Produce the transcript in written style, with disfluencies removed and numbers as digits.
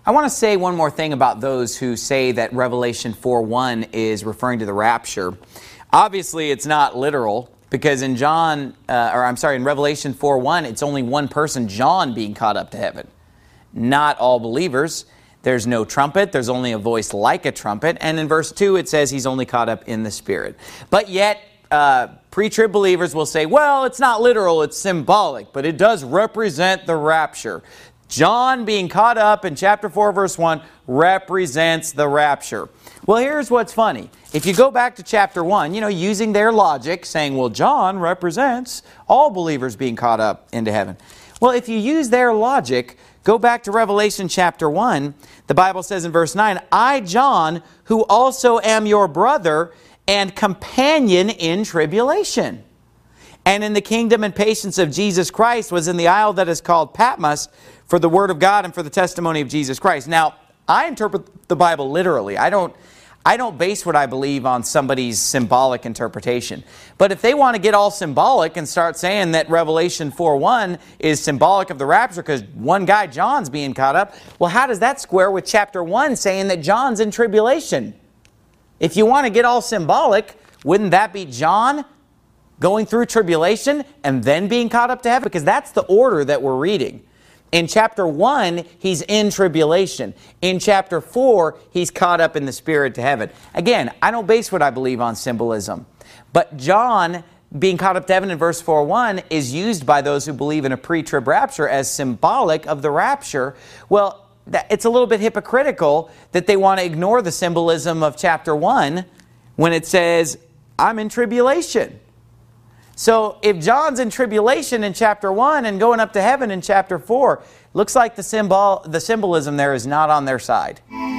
I want to say one more thing about those who say that Revelation 4:1 is referring to the rapture. Obviously, it's not literal, because in in Revelation 4:1, it's only one person, John, being caught up to heaven. Not all believers. There's no trumpet. There's only a voice like a trumpet. And in verse 2, it says he's only caught up in the Spirit. But yet, pre-trib believers will say, well, it's not literal, it's symbolic, but it does represent the rapture. John being caught up in chapter 4, verse 1, represents the rapture. Well, here's what's funny. If you go back to chapter 1, using their logic, saying, well, John represents all believers being caught up into heaven. Well, if you use their logic, go back to Revelation chapter 1, the Bible says in verse 9, I, John, who also am your brother and companion in tribulation, and in the kingdom and patience of Jesus Christ, was in the isle that is called Patmos for the word of God and for the testimony of Jesus Christ. Now, I interpret the Bible literally. I don't base what I believe on somebody's symbolic interpretation. But if they want to get all symbolic and start saying that Revelation 4:1 is symbolic of the rapture because one guy, John's, being caught up, well, how does that square with chapter 1 saying that John's in tribulation? If you want to get all symbolic, wouldn't that be John going through tribulation and then being caught up to heaven? Because that's the order that we're reading. In chapter 1, he's in tribulation. In chapter 4, he's caught up in the Spirit to heaven. Again, I don't base what I believe on symbolism. But John being caught up to heaven in verse 4:1 is used by those who believe in a pre-trib rapture as symbolic of the rapture. Well, it's a little bit hypocritical that they want to ignore the symbolism of chapter 1 when it says, I'm in tribulation. So if John's in tribulation in chapter 1 and going up to heaven in chapter 4, looks like the symbolism there is not on their side.